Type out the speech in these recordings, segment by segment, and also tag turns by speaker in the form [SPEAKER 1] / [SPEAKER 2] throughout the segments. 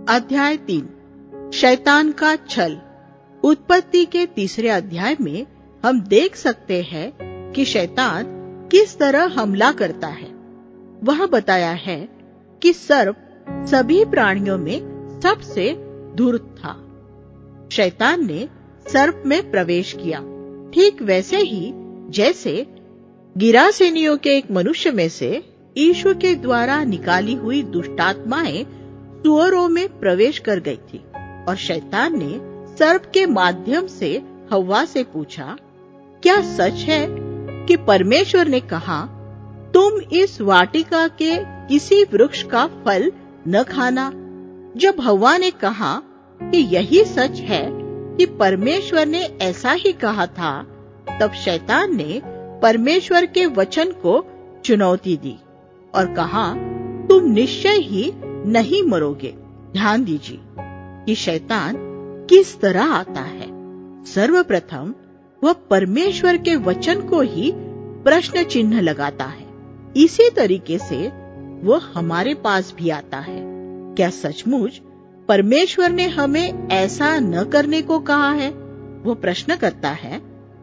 [SPEAKER 1] अध्याय 3 शैतान का छल। उत्पत्ति के 3 अध्याय में हम देख सकते हैं कि शैतान किस तरह हमला करता है। वह बताया है कि सर्प सभी प्राणियों में सबसे धूर्त था। शैतान ने सर्प में प्रवेश किया, ठीक वैसे ही जैसे गिरासेनियों के एक मनुष्य में से यीशु के द्वारा निकाली हुई दुष्टात्माएं सुअरों में प्रवेश कर गई थी। और शैतान ने सर्प के माध्यम से हव्वा से पूछा, क्या सच है कि परमेश्वर ने कहा, तुम इस वाटिका के किसी वृक्ष का फल न खाना? जब हव्वा ने कहा कि यही सच है कि परमेश्वर ने ऐसा ही कहा था, तब शैतान ने परमेश्वर के वचन को चुनौती दी और कहा, तुम निश्चय ही नहीं मरोगे। ध्यान दीजिए कि शैतान किस तरह आता है। सर्वप्रथम वह परमेश्वर के वचन को ही प्रश्न चिन्ह लगाता है। इसी तरीके से वह हमारे पास भी आता है। क्या सचमुच परमेश्वर ने हमें ऐसा न करने को कहा है? वो प्रश्न करता है,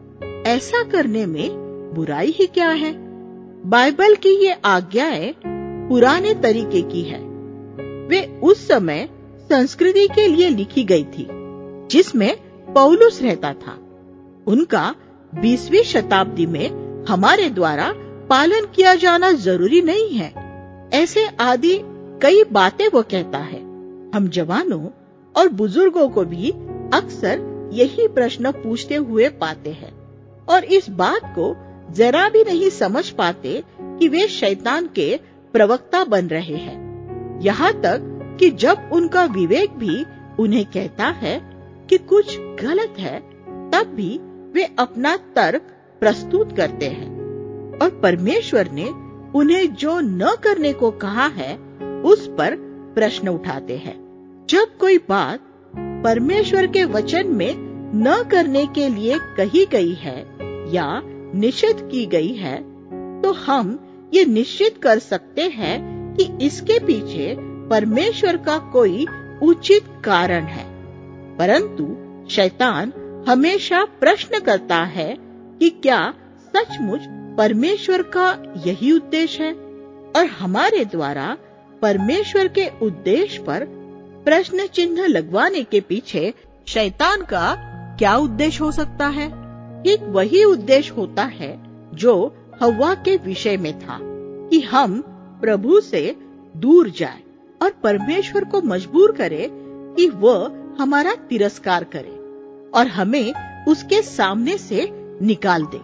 [SPEAKER 1] ऐसा करने में बुराई ही क्या है? बाइबल की ये आज्ञाएं पुराने तरीके की है। वे उस समय संस्कृति के लिए लिखी गई थी जिसमें पौलुस रहता था। उनका 20वीं शताब्दी में हमारे द्वारा पालन किया जाना जरूरी नहीं है। ऐसे आदि कई बातें वो कहता है। हम जवानों और बुजुर्गों को भी अक्सर यही प्रश्न पूछते हुए पाते हैं और इस बात को जरा भी नहीं समझ पाते कि वे शैतान के प्रवक्ता बन रहे हैं। यहाँ तक कि जब उनका विवेक भी उन्हें कहता है कि कुछ गलत है, तब भी वे अपना तर्क प्रस्तुत करते हैं और परमेश्वर ने उन्हें जो न करने को कहा है उस पर प्रश्न उठाते हैं। जब कोई बात परमेश्वर के वचन में न करने के लिए कही गई है या निषिद्ध की गई है, तो हम ये निश्चित कर सकते हैं कि इसके पीछे परमेश्वर का कोई उचित कारण है। परंतु शैतान हमेशा प्रश्न करता है कि क्या सचमुच परमेश्वर का यही उद्देश्य है? और हमारे द्वारा परमेश्वर के उद्देश्य पर प्रश्न चिन्ह लगवाने के पीछे शैतान का क्या उद्देश्य हो सकता है? ठीक वही उद्देश्य होता है जो हव्वा के विषय में था, कि हम प्रभु से दूर जाए और परमेश्वर को मजबूर करे कि वह हमारा तिरस्कार करे और हमें उसके सामने से निकाल दे,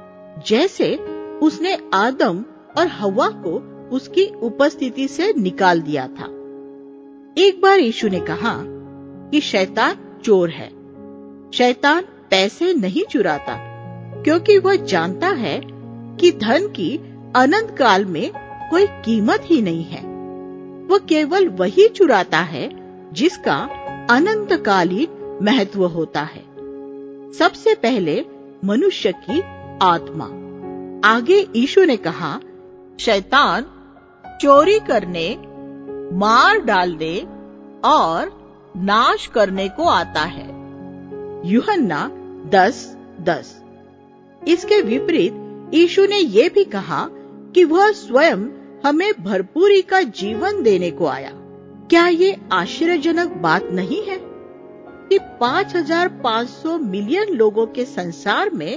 [SPEAKER 1] जैसे उसने आदम और हव्वा को उसकी उपस्थिति से निकाल दिया था। एक बार यीशु ने कहा कि शैतान चोर है। शैतान पैसे नहीं चुराता, क्योंकि वह जानता है कि धन की अनंत काल में कोई कीमत ही नहीं है। वह केवल वही चुराता है जिसका अनंतकालीन महत्व होता है। सबसे पहले मनुष्य की आत्मा। आगे यीशु ने कहा, शैतान चोरी करने, मार डालने और नाश करने को आता है। यूहन्ना 10:10। इसके विपरीत यीशु ने यह भी कहा कि वह स्वयं हमें भरपूरी का जीवन देने को आया। क्या ये आश्चर्यजनक बात नहीं है कि 5,500 मिलियन लोगों के संसार में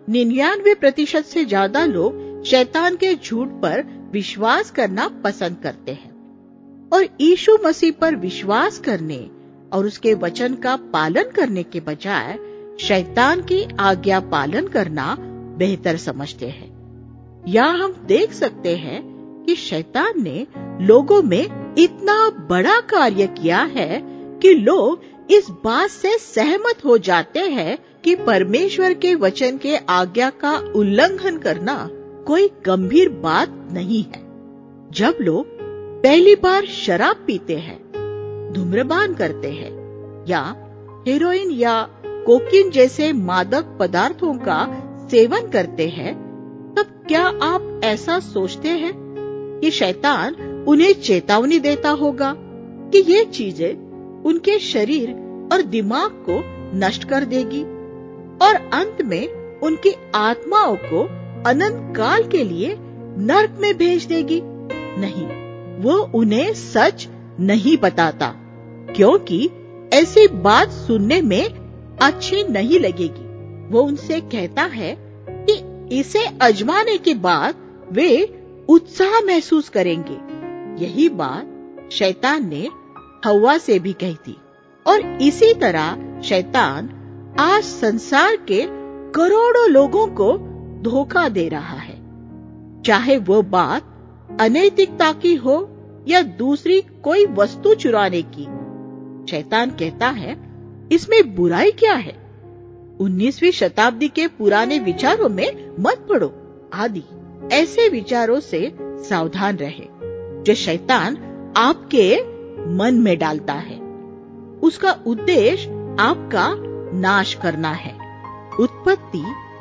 [SPEAKER 1] 99% से ज्यादा लोग शैतान के झूठ पर विश्वास करना पसंद करते हैं और यीशु मसीह पर विश्वास करने और उसके वचन का पालन करने के बजाय शैतान की आज्ञा पालन करना बेहतर समझते हैं। यहाँ हम देख सकते हैं कि शैतान ने लोगों में इतना बड़ा कार्य किया है कि लोग इस बात से सहमत हो जाते हैं कि परमेश्वर के वचन के आज्ञा का उल्लंघन करना कोई गंभीर बात नहीं है। जब लोग पहली बार शराब पीते हैं, धूम्रपान करते हैं या हेरोइन या कोकीन जैसे मादक पदार्थों का सेवन करते हैं, तब क्या आप ऐसा सोचते हैं कि शैतान उन्हें चेतावनी देता होगा कि ये चीजें उनके शरीर और दिमाग को नष्ट कर देगी और अंत में उनकी आत्माओं को अनंत काल के लिए नरक में भेज देगी। नहीं, वो उन्हें सच नहीं बताता, क्योंकि ऐसी बात सुनने में अच्छी नहीं लगेगी। वो उनसे कहता है कि इसे आजमाने के बाद वे उत्साह महसूस करेंगे। यही बात शैतान ने हव्वा से भी कही थी और इसी तरह शैतान आज संसार के करोड़ों लोगों को धोखा दे रहा है। चाहे वो बात अनैतिकता की हो या दूसरी कोई वस्तु चुराने की, शैतान कहता है इसमें बुराई क्या है, 19वीं शताब्दी के पुराने विचारों में मत पड़ो आदि ऐसे विचारों से सावधान रहे जो शैतान आपके मन में डालता है। उसका उद्देश्य आपका नाश करना है। उत्पत्ति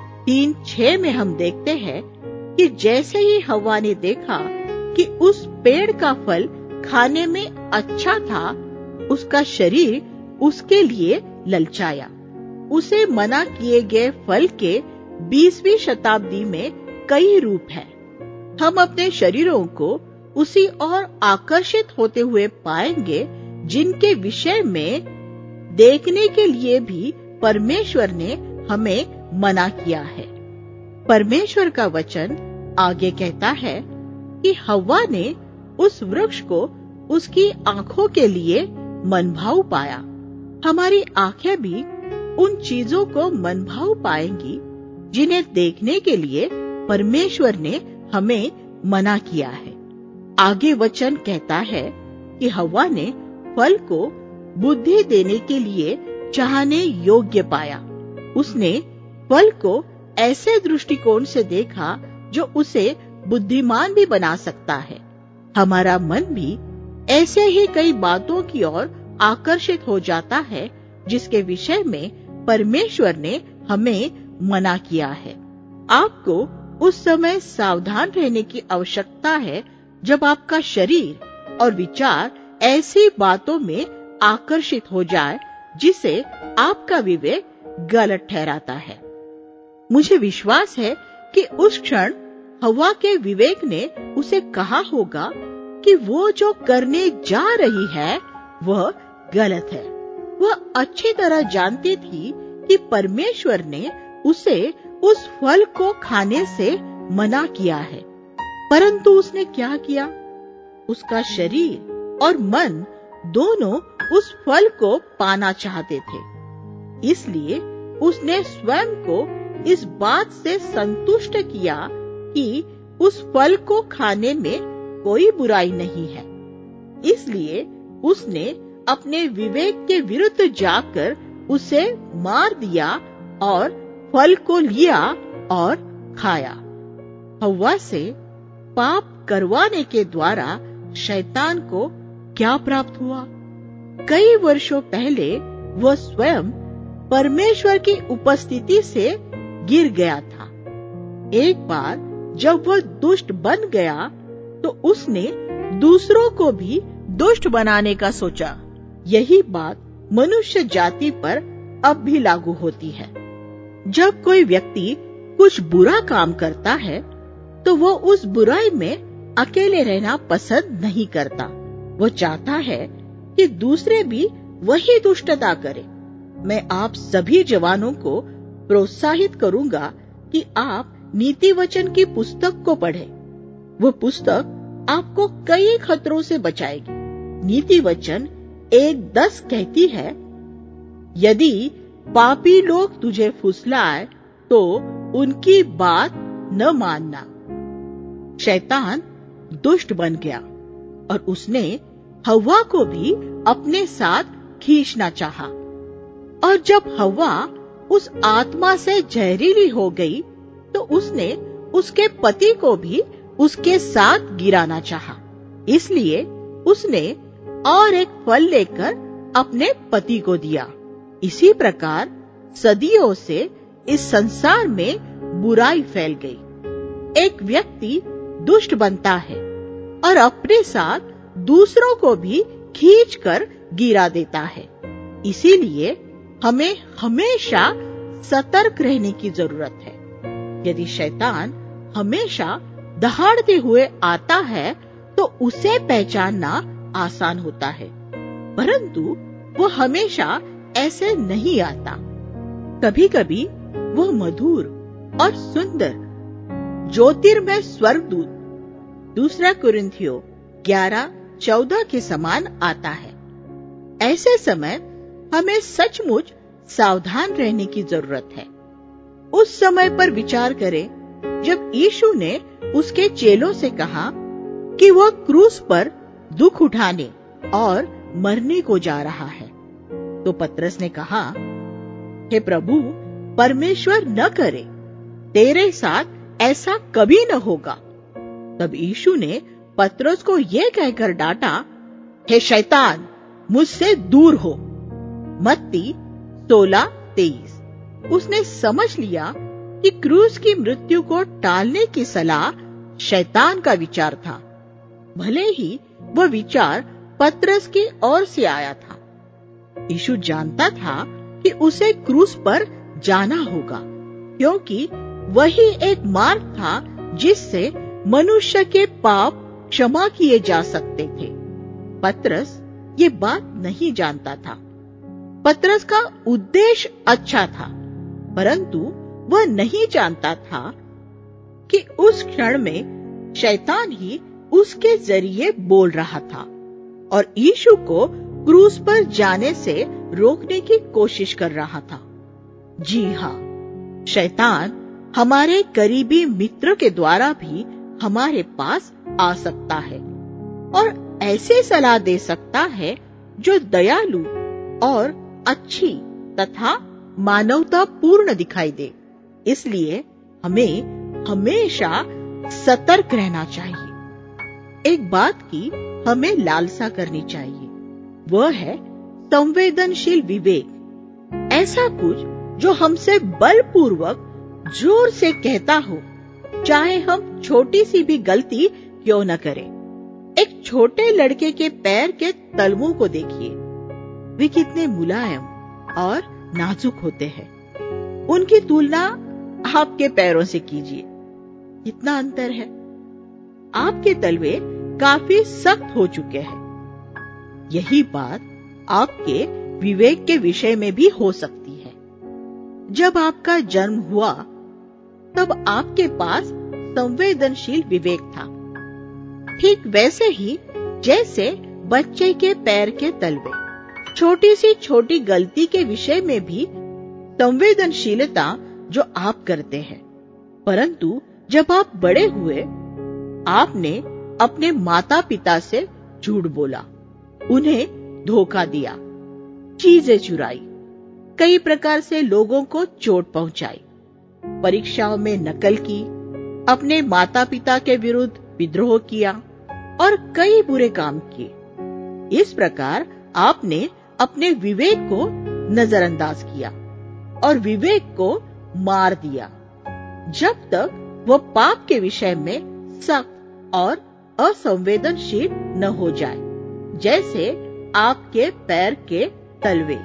[SPEAKER 1] 3:6 में हम देखते हैं कि जैसे ही हव्वा ने देखा कि उस पेड़ का फल खाने में अच्छा था, उसका शरीर उसके लिए ललचाया। उसे मना किए गए फल के 20वीं शताब्दी में कई रूप हैं। हम अपने शरीरों को उसी ओर आकर्षित होते हुए पाएंगे जिनके विषय में देखने के लिए भी परमेश्वर ने हमें मना किया है। परमेश्वर का वचन आगे कहता है कि हव्वा ने उस वृक्ष को उसकी आंखों के लिए मनभाऊ पाया। हमारी आंखें भी उन चीजों को मनभाऊ पाएंगी जिन्हें देखने के लिए परमेश्वर ने हमें मना किया है। आगे वचन कहता है कि हव्वा ने फल को बुद्धि देने के लिए चाहने योग्य पाया। उसने फल को ऐसे दृष्टिकोण से देखा जो उसे बुद्धिमान भी बना सकता है। हमारा मन भी ऐसे ही कई बातों की ओर आकर्षित हो जाता है जिसके विषय में परमेश्वर ने हमें मना किया है। आपको उस समय सावधान रहने की आवश्यकता है जब आपका शरीर और विचार ऐसी बातों में आकर्षित हो जाए जिसे आपका विवेक गलत ठहराता है। मुझे विश्वास है कि उस क्षण हव्वा के विवेक ने उसे कहा होगा कि वो जो करने जा रही है वह गलत है। वह अच्छी तरह जानती थी कि परमेश्वर ने उसे उस फल को खाने से मना किया है, परंतु उसने क्या किया? उसका शरीर और मन दोनों उस फल को पाना चाहते थे। इसलिए उसने स्वयं को इस बात से संतुष्ट किया कि उस फल को खाने में कोई बुराई नहीं है। इसलिए उसने अपने विवेक के विरुद्ध जाकर उसे मार दिया और फल को लिया और खाया। हव्वा से पाप करवाने के द्वारा शैतान को क्या प्राप्त हुआ? कई वर्षों पहले वह स्वयं परमेश्वर की उपस्थिति से गिर गया था। एक बार जब वह दुष्ट बन गया तो उसने दूसरों को भी दुष्ट बनाने का सोचा। यही बात मनुष्य जाति पर अब भी लागू होती है। जब कोई व्यक्ति कुछ बुरा काम करता है तो वो उस बुराई में अकेले रहना पसंद नहीं करता। वो चाहता है कि दूसरे भी वही दुष्टता करें। मैं आप सभी जवानों को प्रोत्साहित करूंगा कि आप नीति वचन की पुस्तक को पढ़ें। वो पुस्तक आपको कई खतरों से बचाएगी। नीति वचन 1:10 कहती है, यदि पापी लोग तुझे फुसलाए तो उनकी बात न मानना। शैतान दुष्ट बन गया और उसने हव्वा को भी अपने साथ खींचना चाहा। और जब हव्वा उस आत्मा से जहरीली हो गई तो उसने उसके पति को भी उसके साथ गिराना चाहा। इसलिए उसने और एक फल लेकर अपने पति को दिया। इसी प्रकार सदियों से इस संसार में बुराई फैल गई। एक व्यक्ति दुष्ट बनता है और अपने साथ दूसरों को भी खींचकर गिरा देता है। इसीलिए हमें हमेशा सतर्क रहने की जरूरत है। यदि शैतान हमेशा दहाड़ते हुए आता है तो उसे पहचानना आसान होता है, परंतु वो हमेशा ऐसे नहीं आता। कभी कभी वह मधुर और सुंदर ज्योतिर्मय स्वर्गदूत 2 कुरिन्थियों 11:14 के समान आता है। ऐसे समय हमें सचमुच सावधान रहने की जरूरत है। उस समय पर विचार करें जब यीशु ने उसके चेलों से कहा कि वह क्रूस पर दुख उठाने और मरने को जा रहा है, तो पतरस ने कहा, हे प्रभु, परमेश्वर न करे, तेरे साथ ऐसा कभी न होगा। तब यीशु ने पतरस को यह कहकर डांटा, हे शैतान, मुझसे दूर हो। मत्ती 16:23। उसने समझ लिया कि क्रूस की मृत्यु को टालने की सलाह शैतान का विचार था, भले ही वह विचार पतरस की ओर से आया था। यीशु जानता था कि उसे क्रूस पर जाना होगा, क्योंकि वही एक मार्ग था जिससे मनुष्य के पाप क्षमा किए जा सकते थे। पतरस ये बात नहीं जानता था। पतरस का उद्देश्य अच्छा था, परंतु वह नहीं जानता था कि उस क्षण में शैतान ही उसके जरिए बोल रहा था और यीशु को क्रूस पर जाने से रोकने की कोशिश कर रहा था। जी हाँ, शैतान हमारे करीबी मित्र के द्वारा भी हमारे पास आ सकता है और ऐसी सलाह दे सकता है जो दयालु और अच्छी तथा मानवतापूर्ण दिखाई दे। इसलिए हमें हमेशा सतर्क रहना चाहिए। एक बात की हमें लालसा करनी चाहिए, वह है संवेदनशील विवेक। ऐसा कुछ जो हमसे बलपूर्वक जोर से कहता हो, चाहे हम छोटी सी भी गलती क्यों न करें। एक छोटे लड़के के पैर के तलवों को देखिए, वे कितने मुलायम और नाजुक होते हैं। उनकी तुलना आपके पैरों से कीजिए, कितना अंतर है। आपके तलवे काफी सख्त हो चुके हैं। यही बात आपके विवेक के विषय में भी हो सकती है। जब आपका जन्म हुआ तब आपके पास संवेदनशील विवेक था, ठीक वैसे ही जैसे बच्चे के पैर के तलवे। छोटी सी छोटी गलती के विषय में भी संवेदनशीलता जो आप करते हैं, परंतु जब आप बड़े हुए, आपने अपने माता पिता से झूठ बोला, उन्हें धोखा दिया, चीजें चुराई, कई प्रकार से लोगों को चोट पहुंचाई, परीक्षाओं में नकल की, अपने माता पिता के विरुद्ध विद्रोह किया और कई बुरे काम किए। इस प्रकार आपने अपने विवेक को नजरअंदाज किया और विवेक को मार दिया, जब तक वह पाप के विषय में सख्त और असंवेदनशील न हो जाए, जैसे आपके पैर के तलवे।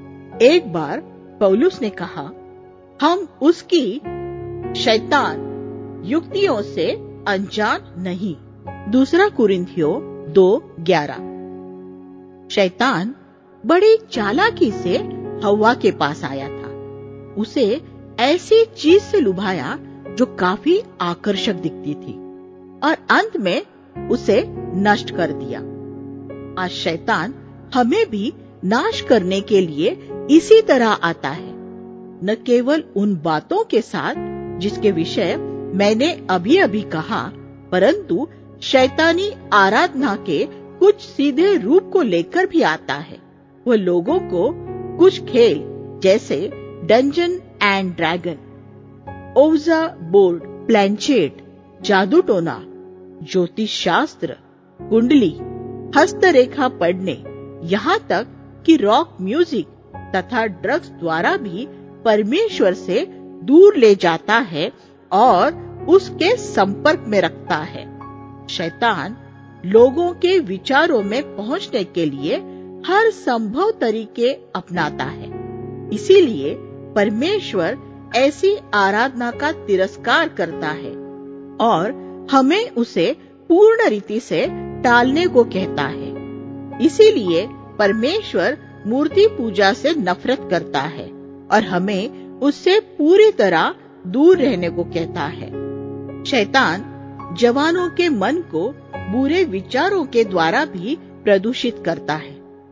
[SPEAKER 1] एक बार पौलुस ने कहा, हम उसकी शैतान युक्तियों से अनजान नहीं। 2 कुरिन्थियों 2:11। शैतान बड़ी चालाकी से हव्वा के पास आया था। उसे ऐसी चीज से लुभाया जो काफी आकर्षक दिखती थी और अंत में उसे नष्ट कर दिया। आज शैतान हमें भी नाश करने के लिए इसी तरह आता है, न केवल उन बातों के साथ जिसके विषय मैंने अभी अभी कहा, परंतु शैतानी आराधना के कुछ सीधे रूप को लेकर भी आता है। वह लोगों को कुछ खेल जैसे dungeon and dragon, ouija board, planchette, जादू टोना, ज्योतिष शास्त्र, कुंडली, हस्तरेखा पढ़ने, यहाँ तक कि रॉक म्यूजिक तथा ड्रग्स द्वारा भी परमेश्वर से दूर ले जाता है और उसके संपर्क में रखता है। शैतान लोगों के विचारों में पहुंचने के लिए हर संभव तरीके अपनाता है। इसीलिए परमेश्वर ऐसी आराधना का तिरस्कार करता है और हमें उसे पूर्ण रीति से टालने को कहता है। इसीलिए परमेश्वर मूर्ति पूजा से नफरत करता है और हमें उससे पूरी तरह दूर रहने को कहता है। शैतान जवानों के मन को बुरे विचारों के द्वारा भी प्रदूषित करता है,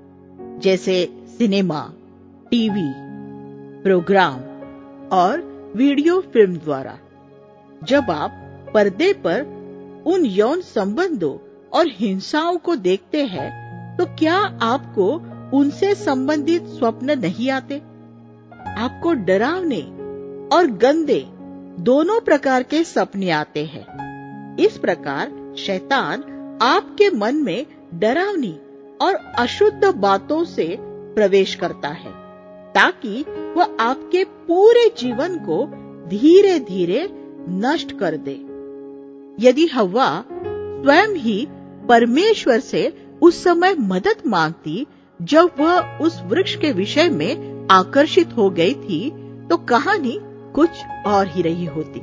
[SPEAKER 1] जैसे सिनेमा, टीवी प्रोग्राम और वीडियो फिल्म द्वारा। जब आप पर्दे पर उन यौन संबंधों और हिंसाओं को देखते हैं, तो क्या आपको उनसे संबंधित स्वप्न नहीं आते? आपको डरावने और गंदे दोनों प्रकार के सपने आते हैं। इस प्रकार शैतान आपके मन में डरावनी और अशुद्ध बातों से प्रवेश करता है, ताकि वह आपके पूरे जीवन को धीरे धीरे नष्ट कर दे। यदि हव्वा स्वयं ही परमेश्वर से उस समय मदद मांगती जब वह उस वृक्ष के विषय में आकर्षित हो गई थी, तो कहानी कुछ और ही रही होती।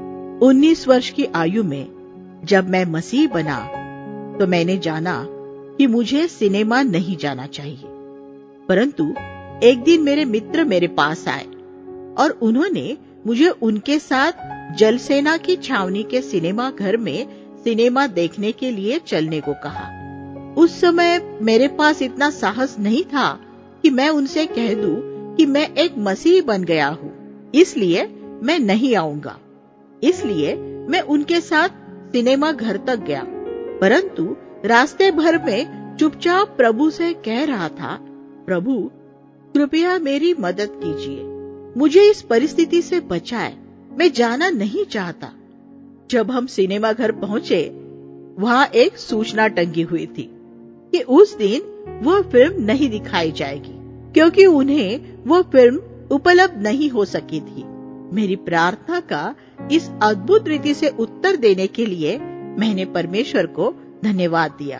[SPEAKER 1] 19 वर्ष की आयु में जब मैं मसीह बना, तो मैंने जाना कि मुझे सिनेमा नहीं जाना चाहिए। परंतु एक दिन मेरे मित्र मेरे पास आए और उन्होंने मुझे उनके साथ जलसेना की छावनी के सिनेमा घर में सिनेमा देखने के लिए चलने को कहा। उस समय मेरे पास इतना साहस नहीं था कि मैं उनसे कह दूं कि मैं एक मसीही बन गया हूं, इसलिए मैं नहीं आऊंगा। इसलिए मैं उनके साथ सिनेमा घर तक गया, परंतु रास्ते भर में चुपचाप प्रभु से कह रहा था, प्रभु कृपया मेरी मदद कीजिए, मुझे इस परिस्थिति से बचाए, मैं जाना नहीं चाहता। जब हम सिनेमा घर पहुंचे, वहां एक सूचना टंगी हुई थी कि उस दिन वह फिल्म नहीं दिखाई जाएगी, क्योंकि उन्हें वह फिल्म उपलब्ध नहीं हो सकी थी। मेरी प्रार्थना का इस अद्भुत रीति से उत्तर देने के लिए मैंने परमेश्वर को धन्यवाद दिया।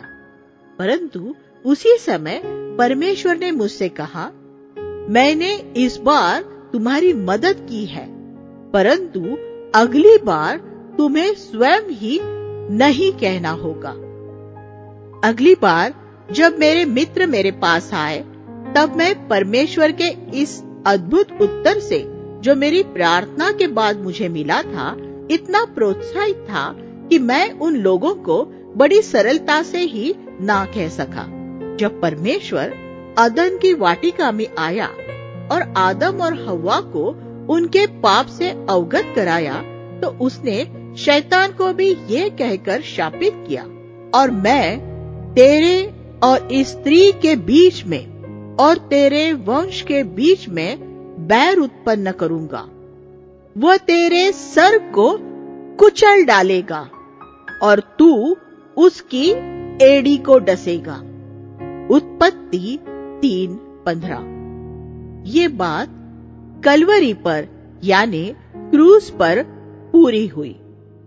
[SPEAKER 1] परंतु उसी समय परमेश्वर ने मुझसे कहा, मैंने इस बार तुम्हारी मदद की है, परंतु अगली बार तुम्हें स्वयं ही नहीं कहना होगा। अगली बार जब मेरे मित्र मेरे पास आए, तब मैं परमेश्वर के इस अद्भुत उत्तर से, जो मेरी प्रार्थना के बाद मुझे मिला था, इतना प्रोत्साहित था कि मैं उन लोगों को बड़ी सरलता से ही ना कह सका। जब परमेश्वर अदन की वाटिका में आया और आदम और हव्वा को उनके पाप से अवगत कराया, तो उसने शैतान को भी ये कहकर शापित किया, और मैं तेरे और इस स्त्री के बीच में और तेरे वंश के बीच में बैर उत्पन्न करूंगा। वह तेरे सर को कुचल डालेगा और तू उसकी एड़ी को डसेगा। उत्पत्ति 3:15। ये बात कलवरी पर यानी क्रूस पर पूरी हुई।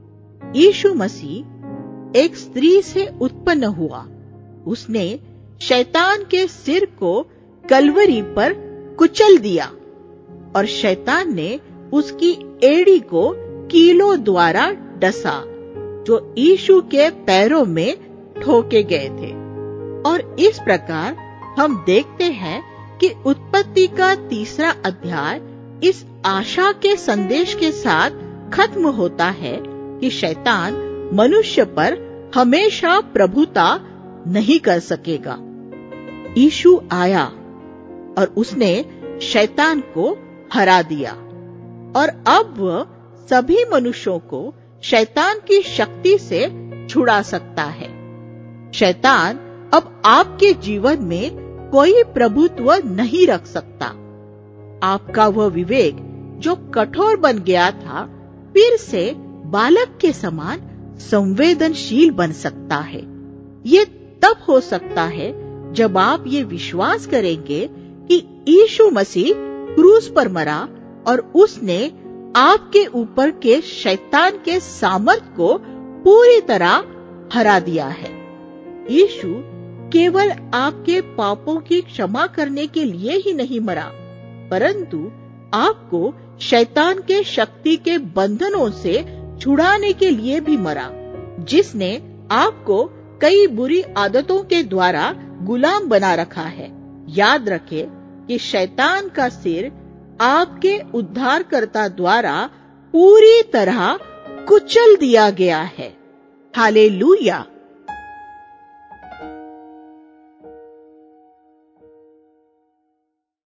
[SPEAKER 1] यीशु मसीह एक स्त्री से उत्पन्न हुआ। उसने शैतान के सिर को कलवरी पर कुचल दिया और शैतान ने उसकी एड़ी को कीलों द्वारा डसा, जो यीशु के पैरों में ठोके गए थे। और इस प्रकार हम देखते हैं कि उत्पत्ति का 3 अध्याय इस आशा के संदेश के साथ खत्म होता है कि शैतान मनुष्य पर हमेशा प्रभुता नहीं कर सकेगा। यीशु आया और उसने शैतान को हरा दिया और अब वह सभी मनुष्यों को शैतान की शक्ति से छुड़ा सकता है। शैतान अब आपके जीवन में कोई प्रभुत्व नहीं रख सकता। आपका वह विवेक जो कठोर बन गया था, फिर से बालक के समान संवेदनशील बन सकता है। ये तब हो सकता है जब आप ये विश्वास करेंगे कि यीशु मसीह क्रूस पर मरा और उसने आपके ऊपर के शैतान के सामर्थ को पूरी तरह हरा दिया है। यीशु केवल आपके पापों की क्षमा करने के लिए ही नहीं मरा, परंतु आपको शैतान के शक्ति के बंधनों से छुड़ाने के लिए भी मरा, जिसने आपको कई बुरी आदतों के द्वारा गुलाम बना रखा है। याद रखें कि शैतान का सिर आपके उद्धारकर्ता द्वारा पूरी तरह कुचल दिया गया है। हालेलुया।